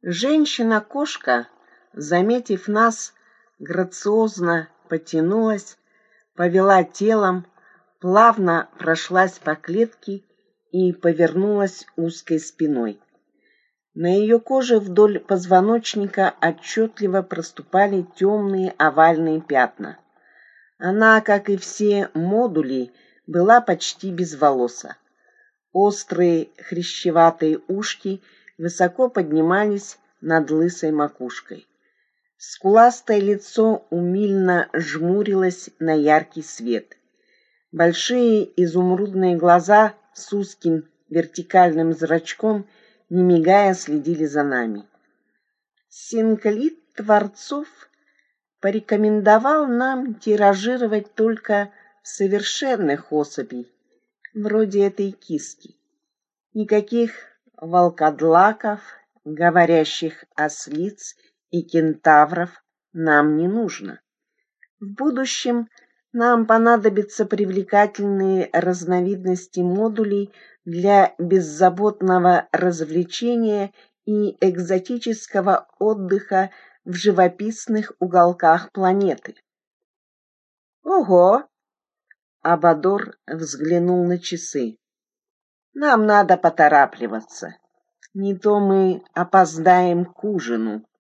Женщина-кошка, заметив нас, грациозно потянулась, повела телом, плавно прошлась по клетке и повернулась узкой спиной. На ее коже вдоль позвоночника отчетливо проступали темные овальные пятна. Она, как и все модули, была почти безволоса. Острые хрящеватые ушки высоко поднимались над лысой макушкой. Скуластое лицо умильно жмурилось на яркий свет. Большие изумрудные глаза с узким вертикальным зрачком, не мигая, следили за нами. Синклит Творцов порекомендовал нам тиражировать только совершенных особей, вроде этой киски. Никаких волкодлаков, говорящих ослиц и кентавров нам не нужно. В будущем нам понадобятся привлекательные разновидности модулей для беззаботного развлечения и экзотического отдыха в живописных уголках планеты. Ого! Абадор взглянул на часы. Нам надо поторапливаться. Не то мы опоздаем к ужину.